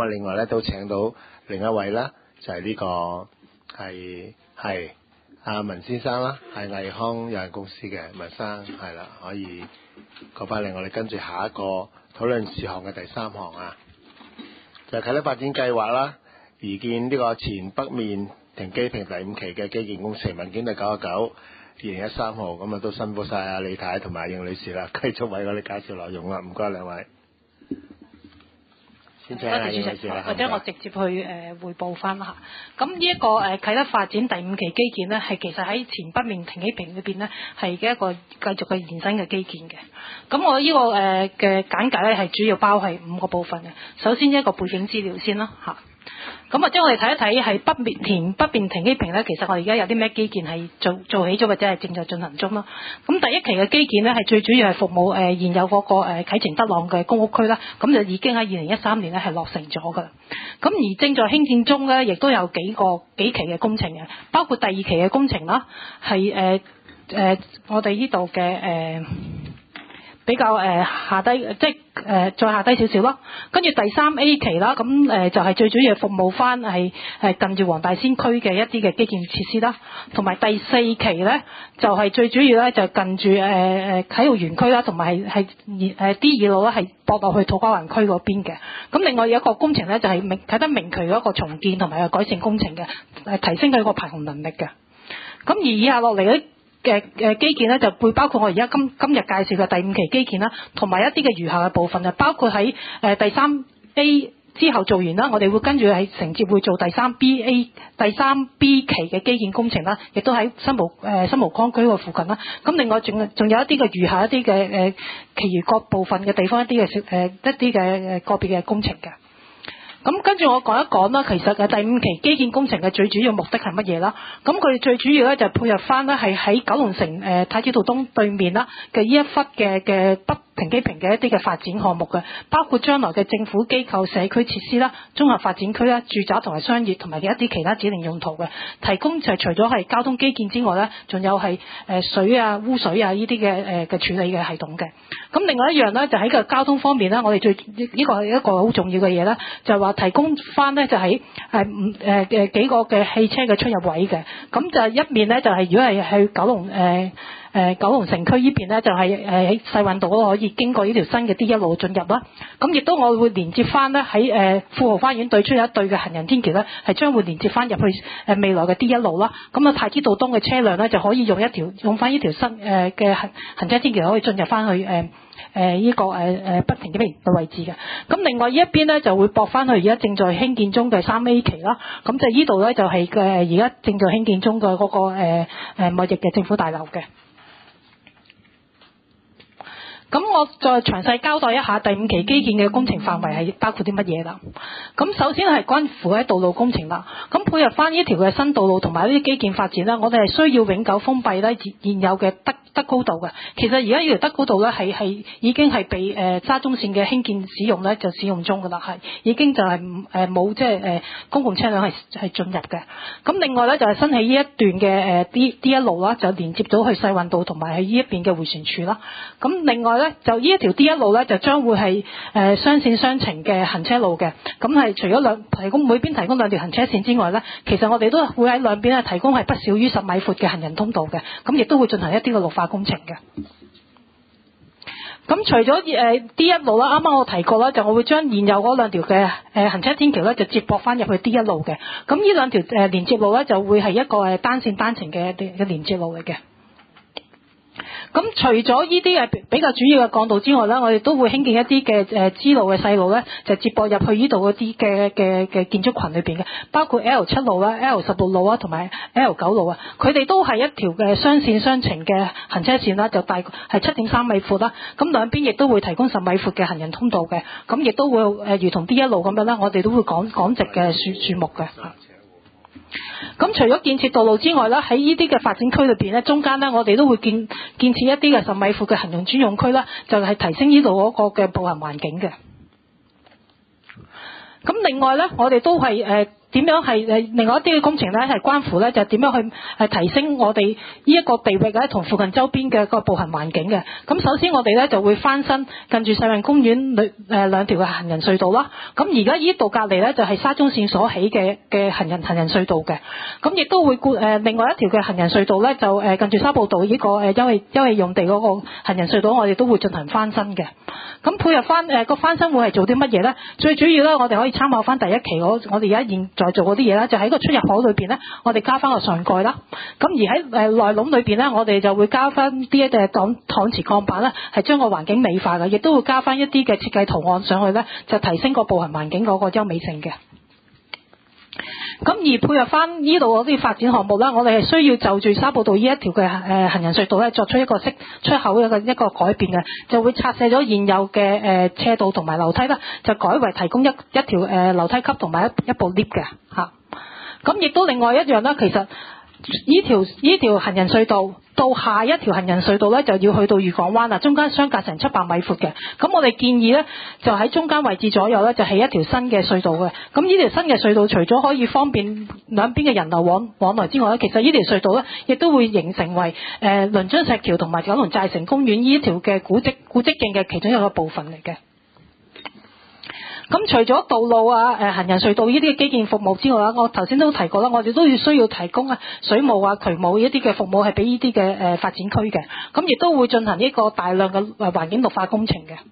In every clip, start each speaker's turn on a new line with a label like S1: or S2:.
S1: 我另外咧都請到另一位啦，就係呢個係阿文先生啦，係藝康有限公司嘅文生，係啦，可以講翻嚟，我哋跟住下一個討論事項嘅第3項啊，就係啟德發展計劃啦，擬建呢個前北面停機坪第5期嘅基建工程文件第99/2013號，咁啊都辛苦晒阿李太同埋應女士啦，繼續為我哋介紹內容啦，唔該兩位。
S2: 多謝主席，或者我直接去匯報翻啦。咁呢一個啟德發展第5期基建呢，係其實喺前北面停機坪裏邊呢，係嘅一個繼續嘅延伸嘅基建嘅。咁我呢個嘅簡介呢，係主要包係5個部分嘅。首先一個背景資料先啦嚇。咁或者我哋睇一睇係北面停機坪咧，其實我哋而家有啲咩基建係做起咗或者係正在進行中咯。咁第1期嘅基建咧係最主要係服務現有嗰個啟晴德朗嘅公屋區啦，咁就已經喺2013年咧係落成咗噶啦。咁而正在興建中咧，亦都有幾期嘅工程嘅，包括第2期嘅工程啦，係我哋呢度嘅比較下低，即係再下低少少咯。跟住第3A 期啦，咁就係最主要服務翻係近住黃大仙區嘅一啲嘅基建設施啦。同埋第4期咧，就係最主要咧就近住啟豪園區啦，同埋係D2路咧係駁落去土瓜灣區嗰邊嘅。咁另外有一個工程咧就係啟德明渠嗰個重建同埋改善工程嘅，提升佢個排洪能力嘅。咁而以下落嚟咧嘅基建咧就會包括我而家今日介紹嘅第5期基建啦，同埋一啲嘅餘下嘅部分啊，包括喺第3A 之後做完啦，我哋會跟住喺承接會做第3B 期嘅基建工程啦，亦都喺新蒲崗區個附近啦。咁另外仲有一啲嘅餘下一啲嘅其餘各部分嘅地方一啲嘅個別嘅工程嘅。咁跟住我講一講啦，其實第5期基建工程嘅最主要目的係乜嘢啦？咁佢哋最主要咧就配合翻咧係喺九龍城太子道東對面啦嘅呢一忽嘅北停機坪嘅一啲嘅發展項目嘅，包括將來嘅政府機構社區設施啦、綜合發展區啦、住宅同埋商業同埋嘅一啲其他指定用途嘅，提供就除咗係交通基建之外咧，仲有係水啊、污水啊呢啲嘅處理嘅系統嘅。咁另外一樣咧就喺個交通方面咧，我哋呢個係一個好重要嘅嘢咧，就係話提供翻咧就喺幾個嘅汽車嘅出入位嘅。咁就一面咧就係如果係去九龍城區呢邊咧，就係喺世運道可以經過呢條新嘅 D1 路進入啦。咁亦都我會連接翻咧喺富豪花園對出有一對嘅行人天橋咧，係將會連接翻入去未來嘅 D1 路啦。咁啊太子道東嘅車輛咧就可以用翻呢條新嘅行車天橋可以進入翻去呢個北停機坪嘅位置嘅。咁另外呢一邊咧就會駁翻去而家正在興建中嘅3A 期啦。咁就呢度咧就係而家正在興建中嘅嗰個貿易嘅政府大樓嘅。咁我再詳細交代一下第5期基建嘅工程範圍係包括啲乜嘢啦。咁首先係關乎喺道路工程啦。咁配合翻呢條嘅新道路同埋呢啲基建發展啦，我哋係需要永久封閉咧現有嘅德高道嘅。其實而家呢條德高道咧係已經係被沙中線嘅興建使用咧就使用中㗎啦，係已經就係冇即係公共車輛係進入嘅。咁另外咧就係新起呢一段嘅D1路啦，就連接到去世運道同埋喺呢一邊嘅迴旋處啦。咁另外就呢一條 D1路咧就將會係雙線雙程嘅行車路嘅。咁係除咗每邊提供2條行車線之外咧，其實我哋都會喺兩邊咧提供係不少於10米闊嘅行人通道嘅。咁亦都會進行一啲嘅綠化工程嘅。咁除咗D1路啦，啱啱我提過啦，就我會將現有嗰2條嘅行車天橋咧就接駁翻入去 D1路嘅。咁呢2條連接路咧就會係一個單線單程嘅連接路嚟嘅。咁除咗呢啲比較主要嘅幹道之外咧，我哋都會興建一啲嘅支路嘅細路咧，就接駁入去呢度嗰啲嘅建築群裏邊嘅，包括 L7 路啦、L16 路啊同埋 L9 路啊，佢哋都係一條嘅雙線雙程嘅行車線啦，就大概係7.3米闊啦。咁兩邊亦都會提供10米闊嘅行人通道嘅，咁亦都會如同D1路咁樣啦，我哋都會趕直嘅樹木嘅。咁除咗建設道路之外咧，喺呢啲嘅發展區裏邊咧，中間咧我哋都會建設一啲嘅10米闊嘅行人專用區啦，就係提升呢度嗰個嘅步行環境嘅。咁另外咧，我哋都係點樣係另外一啲嘅工程咧係關乎咧就點樣去提升我哋呢一個地域咧同附近周邊嘅個步行環境嘅。咁首先我哋咧就會翻新近住世運公園兩條嘅行人隧道啦。咁而家呢度隔離咧就係沙中線所起嘅行人隧道嘅。咁亦都會另外一條嘅行人隧道咧就近住沙埔道呢個休憩用地嗰個行人隧道，我哋都會進行翻新嘅。咁配合翻個翻新會係做啲乜嘢咧？最主要咧，我哋可以參考翻第一期我哋而家現在做嗰啲嘢啦，就喺個出入口裏邊咧，我哋加翻個上蓋啦。咁而喺內籠裏邊咧，我哋就會加翻啲嘅搪瓷鋼板咧，係將個環境美化嘅，亦都會加翻一啲嘅設計圖案上去咧，就提升個步行環境嗰個優美性嘅。咁而配合翻呢度嗰啲發展項目啦，我哋係需要就住沙埔道呢一條嘅行人隧道咧，作出一個出口一個改變嘅，就會拆卸咗現有嘅車道同埋樓梯啦，就改為提供一條樓梯級同埋一部 lift 嘅嚇。咁亦都另外一樣啦，其實呢條行人隧道到下一條行人隧道咧，就要去到漁港灣啦，中間相隔成700米闊嘅。咁我哋建議咧，就喺中間位置左右咧，就起一條新嘅隧道嘅。咁呢條新嘅隧道除咗可以方便兩邊嘅人流往來之外咧，其實呢條隧道咧，亦都會形成為倫敦石橋同埋九龍寨城公園呢條嘅古蹟徑嘅其中一個部分嚟嘅。咁除咗道路行人隧道呢啲嘅基建服務之外啦，我頭先都提過啦，我哋都需要提供水務渠務呢啲嘅服務係俾呢啲嘅發展區嘅，咁亦都會進行呢個大量嘅環境綠化工程嘅。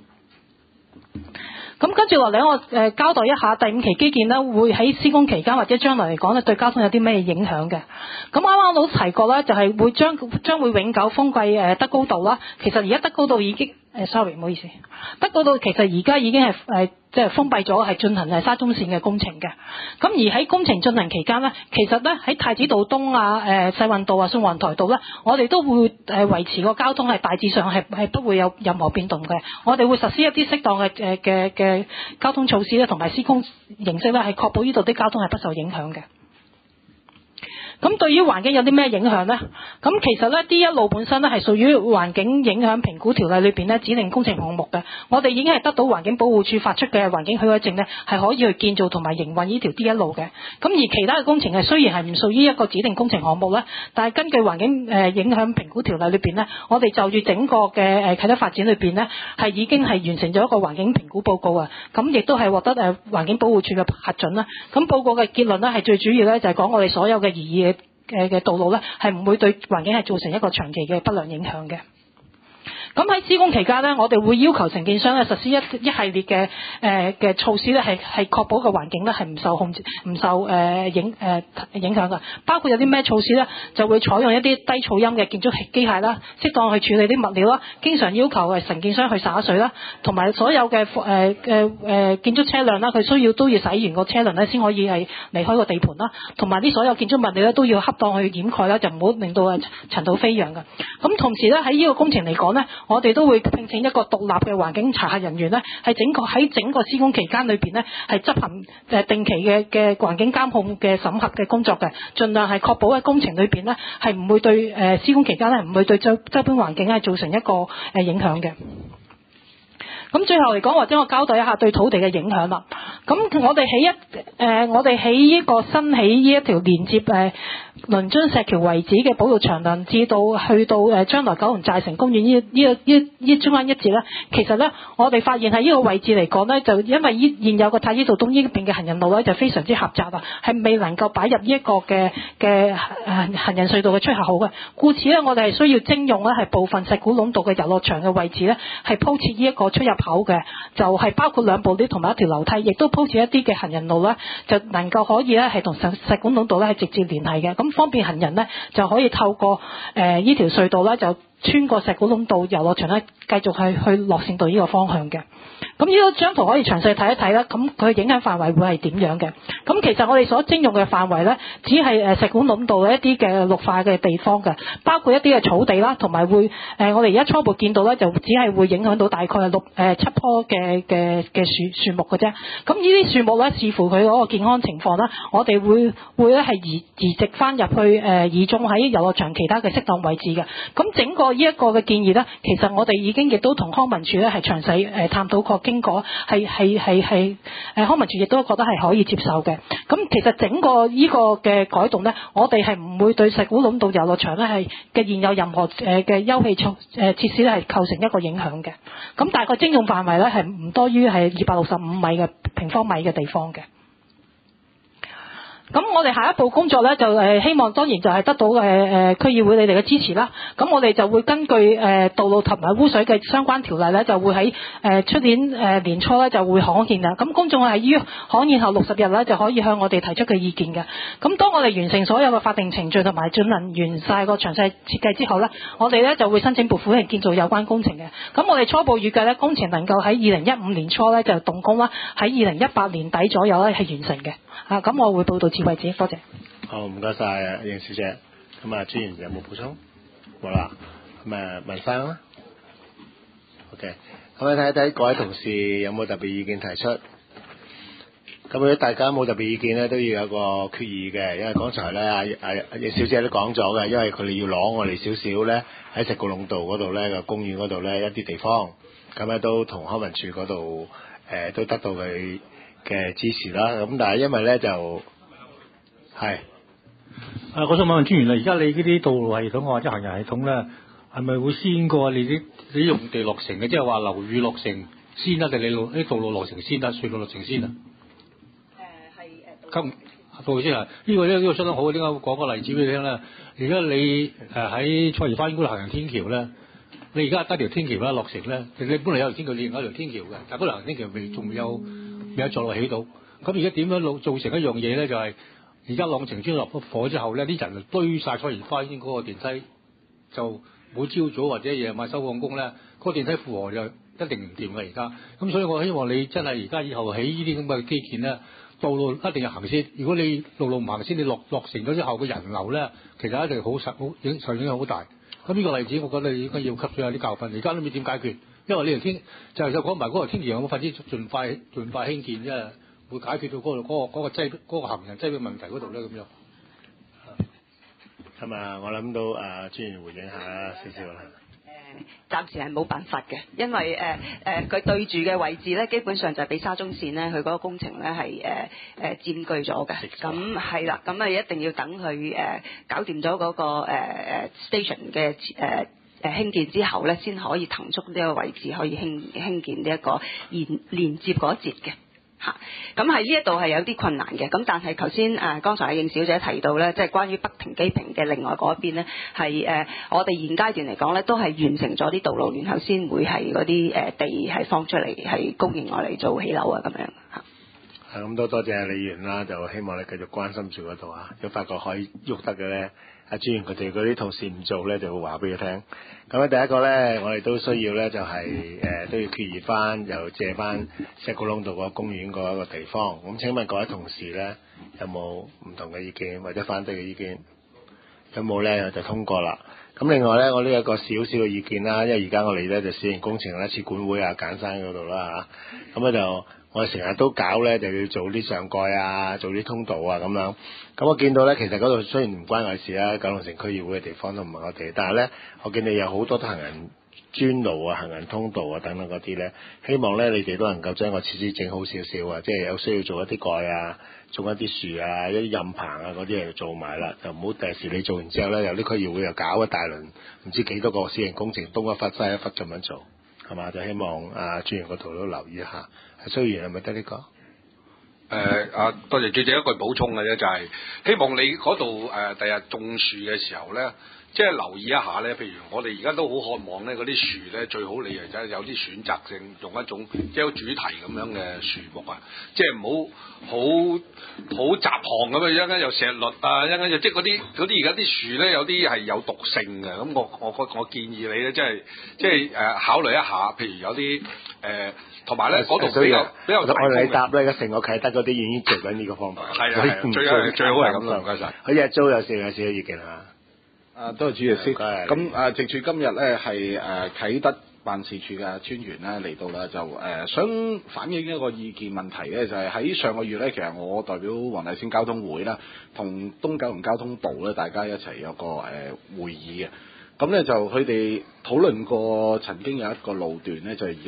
S2: 咁跟住落嚟，我交代一下第5期基建呢，會喺施工期間或者將來嚟講咧，對交通有啲咩影響嘅。咁啱啱我都提過啦，就係會將會永久封閉德高道啦。其實而家德高道已經sorry 唔好意思，德高道其實而家已經係即係封閉咗，係進行沙中線嘅工程嘅。咁而喺工程進行期間呢，其實咧喺太子道東世運道宋皇台道咧，我哋都會維持個交通係大致上係不會有任何變動嘅。我哋會實施一啲適當嘅交通措施咧，同埋施工形式咧，係確保呢度啲交通係不受影響嘅。咁對於環境有啲咩影響呢？咁其實呢，D1路本身呢係屬於環境影響評估條例裏邊呢指定工程項目嘅。我哋已經係得到環境保護署發出嘅環境許可證呢，係可以去建造同埋營運呢條 D1路嘅。咁而其他嘅工程係雖然係唔屬於一個指定工程項目呢，但係根據環境影響評估條例裏邊呢，我哋就住整個嘅啟德發展裏邊呢，係已經係完成咗一個環境評估報告啊。咁亦都係獲得環境保護署嘅核准啦。咁報告嘅結論呢，係最主要呢，就係講我哋所有嘅擬議嘅道路咧，係唔會對環境係造成一個長期嘅不良影響嘅。咁喺施工期間呢，我哋會要求承建商咧實施一系列嘅措施咧，係確保個環境咧係唔受控制、唔受影響嘅。包括有啲咩措施咧，就會採用一啲低噪音嘅建築機械啦，適當去處理啲物料啦，經常要求承建商去灑水啦，同埋所有嘅建築車輛啦，佢都要洗完個車輪咧先可以係離開個地盤啦，同埋啲所有建築物料咧都要恰當去掩蓋啦，就唔好令到塵土飛揚嘅。咁同時咧喺呢個工程嚟講咧，我哋都會聘請一個獨立嘅環境查核人員咧，喺整個施工期間裏邊咧，係執行定期嘅環境監控嘅審核嘅工作嘅，盡量係確保喺工程裏邊咧係唔會對施工期間咧唔會對周邊環境係造成一個影響嘅。咁最後嚟講，或者我交代一下對土地嘅影響啦。咁我哋起呢個新起呢一條連接倫敦石橋遺址嘅保育長廊，至到去到將來九龍寨城公園呢中間一節咧，其實咧我哋發現喺呢個位置嚟講咧，就因為現有個太子道東呢邊嘅行人路咧就非常之狹窄啊，係未能夠擺入呢一個嘅行人隧道嘅出口嘅。故此咧，我哋係需要徵用咧係部分石鼓壟道嘅遊樂場嘅位置咧，係鋪設呢一個出入口嘅，就係包括兩部 lift 同埋一條樓梯，亦都鋪設一啲嘅行人路咧，就能夠可以咧係同石鼓壟道咧係直接聯繫嘅，咁方便行人咧就可以透過呢條隧道咧就穿過石鼓壟道遊樂場咧，繼續去樂善道呢個方向嘅。咁呢個張圖可以詳細睇一睇啦。咁佢影響範圍會係點樣嘅？咁其實我哋所徵用嘅範圍咧，只係石鼓壟道一啲嘅綠化嘅地方嘅，包括一啲嘅草地啦，同埋會我哋而家初步見到咧，就只係會影響到大概係7棵嘅樹木嘅啫。咁呢啲樹木咧，視乎佢嗰個健康情況啦，我哋會咧係移植翻入去移種喺遊樂場其他嘅適當位置嘅。咁整個呢一個嘅建議咧，其實我哋已經亦都同康文署咧係詳細探討過，經過係康文署亦都覺得係可以接受嘅。 咁其實整個呢個嘅改動咧，我哋係唔會對石鼓壟道遊樂場咧係嘅現有任何嘅休憩設施咧係構成一個影響嘅。咁大概徵用範圍咧係唔多於係265米嘅平方米嘅地方嘅。咁我哋下一步工作咧就希望當然就係得到區議會你哋嘅支持啦。咁我哋就會根據道路同埋污水嘅相關條例咧，就會喺出年年初咧就會刊憲啦。咁公眾係於刊憲後60日咧就可以向我哋提出嘅意見嘅。咁當我哋完成所有嘅法定程序同埋進行完晒個詳細設計之後咧，我哋咧就會申請撥款嚟建造有關工程嘅。咁我哋初步預計咧工程能夠喺2015年初咧就動工啦，喺2018年底左右咧係完成嘅。咁我會報道至為止，多謝。
S1: 好，唔該晒應小姐。咁專員有冇補充？冇啦。咁文生啦。OK。咁你睇一睇各位同事有冇特別意見提出。咁如果大家冇特別意見咧，都要有個決議嘅，因為剛才咧應小姐都講咗嘅，因為佢哋要攞我哋少少咧喺石鼓壟道嗰度咧個公園嗰度咧一啲地方，咁咧都同康文署嗰度都得到佢嘅支持啦，咁但係因為咧就係
S3: 我想問專員啦，而家你呢啲道路系統或者行人系統咧，係咪會先過你用地落成嘅？即係話樓宇落成先啦，定你啲道路落成先啦，隧道落成先啊？道路先啊！呢個相當好，點解講個例子俾你聽咧？而家你喺菜兒花園嗰度行人天橋咧，你而家得條天橋啦落成咧，你本來有條天橋，你有條天橋嘅，但係嗰條天橋仲未有坐落起到。咁而家點樣造成一樣嘢咧？就係而家朗晴邨落咗火之後咧，啲人就堆晒菜兒花園嗰個電梯，就每朝早或者夜晚收放工咧，嗰個電梯負荷就一定唔掂嘅而家。咁所以我希望你真係而家以後起呢啲咁嘅基建咧，道路一定要行先。如果你路唔行先，你落成咗之後嘅人流咧，其實一定影響好大。咁呢個例子，我覺得你應該要吸取下啲教訓。而家都唔知點解決，因為呢條天就講埋嗰條天橋有冇快啲盡快興建啫，會解決到嗰個行人擠迫問題嗰度咧咁樣。
S1: 係咪？我諗到專員回應下少少啦。
S4: 暫時係冇辦法嘅，因為佢對住嘅位置咧，基本上就係俾沙中線咧，佢嗰個工程咧係佔據咗嘅。咁係啦，咁一定要等佢搞掂咗嗰個station 嘅興建之後咧，先可以騰出呢個位置，可以興建呢一個連接嗰一節嘅。咁喺呢一度係有啲困難嘅，咁但係頭先剛才阿應小姐提到咧，即係關於北亭基平嘅另外嗰一邊咧，係我哋現階段嚟講咧，都係完成咗啲道路，然後先會係嗰啲地係放出嚟，係供應我嚟做起樓啊咁樣嚇。
S1: 咁多謝李議員啦，就希望你繼續關心住嗰度啊，如果發覺可以喐得嘅咧，專員佢哋嗰啲同事唔做咧，就會話俾佢聽。咁第一個咧，我哋都需要咧，就係都要決議翻，又借翻石鼓壟道嗰個公園嗰一個地方。咁請問各位同事咧，有冇唔同嘅意見或者反對嘅意見？有冇咧就通過啦。咁另外咧，我都有個少少嘅意見啦，因為而家我哋咧就小型工程咧，設管會啊、簡山嗰度啦嚇，咁咧就我哋成日都搞咧，就要做啲上蓋啊，做啲通道啊咁樣。咁我見到咧，其實嗰度雖然唔關我事啊，九龍城區議會嘅地方都唔係我哋，但係咧，我見你有好多行人專路啊、行人通道啊等等嗰啲咧，希望咧你哋都能夠將個設施整好少少啊，即係有需要做一啲蓋啊、種一啲樹啊、一啲蔭棚啊嗰啲嚟做埋啦，就唔好第時你做完之後咧，有啲區議會又搞一大輪，唔知幾多個小型工程，東一忽西一忽咁樣做，係嘛？就希望專員嗰度都留意一下。蘇議員係咪得呢個？
S5: 多謝主席一句補充嘅啫，就係希望你嗰度第日種樹嘅時候咧，即係留意一下咧。譬如我哋而家都好渴望咧，嗰啲樹咧最好你係有啲選擇性，用一種即係有主題咁樣嘅樹木啊，即係唔好雜項咁啊，一間又石栗啊，一間又即係嗰啲而家啲樹咧有啲係有毒性嘅。咁我建議你咧，即係考慮一下，譬如有啲同埋咧嗰度比較
S1: 我哋答咧，而家成個啟德嗰啲已經做緊呢個方法。
S5: 係最好係咁啦，唔該晒。
S1: 好似阿租有少少意見嚇。
S6: 多謝主席先。咁藉住今日咧係啟德辦事處嘅專員咧嚟到啦，就想反映一個意見問題咧，就係喺上個月咧，其實我代表黃大仙交通會啦，同東九龍交通部咧，大家一齊有個會議嘅。咁咧就佢哋討論過曾經有一個路段咧，就係而家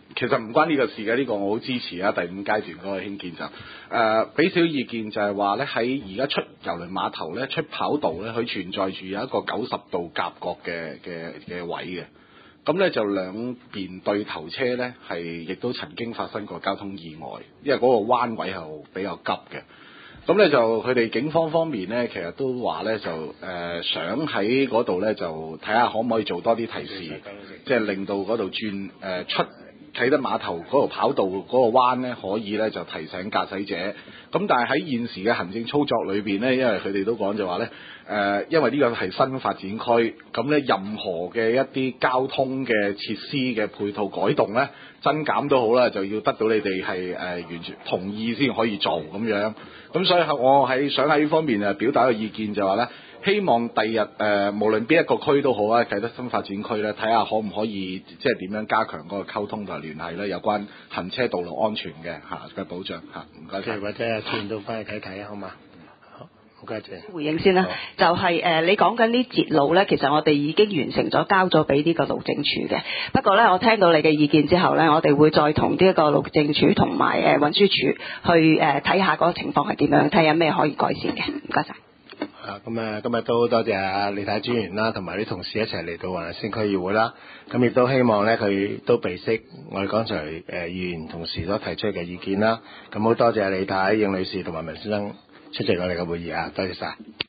S6: 其實唔關呢個事嘅，呢、個我好支持啊。第5階段嗰個興建就俾少意見就係話咧，喺而家出郵輪碼頭咧出跑道咧，佢存在住有一個90度夾角嘅位嘅。咁咧就兩邊對頭車咧係亦都曾經發生過交通意外，因為嗰個彎位係比較急嘅。咁咧就佢哋警方方面咧，其實都話咧就想喺嗰度咧就睇下可唔可以做多啲提示，即係令到嗰度轉出啟德碼頭嗰度跑道嗰個彎咧，可以咧就提醒駕駛者。咁但係喺現時嘅行政操作裏邊咧，因為佢哋都講就話咧因為呢個係新發展區，咁咧任何嘅一啲交通嘅設施嘅配套改動咧，增減都好啦，就要得到你哋係完全同意先可以做咁樣。咁所以我係想喺呢方面表達個意見就話咧，希望第日無論邊一個區都好啊，啟德新發展區咧，睇下可唔可以即係點樣加強嗰個溝通同埋聯繫咧，有關行車道路安全嘅嘅保障嚇。唔該晒。
S1: 或者阿串到翻去睇睇啊，好嘛？好，多謝。
S4: 回應先啦，就係你講緊啲截路咧，其實我哋已經完成咗，交咗俾呢個路政署嘅。不過咧，我聽到你嘅意見之後咧，我哋會再同呢一個路政署同埋運輸署去睇下嗰個情況係點樣，睇下咩可以改善嘅。唔該晒。
S1: 咁今日都多謝阿李太專員啦，同埋啲同事一齊嚟到黃大仙區議會啦。咁亦都希望咧佢都備悉我哋剛才議員同事所提出嘅意見啦。咁好多謝李太、應女士同埋文先生出席我哋嘅會議啊，多謝晒。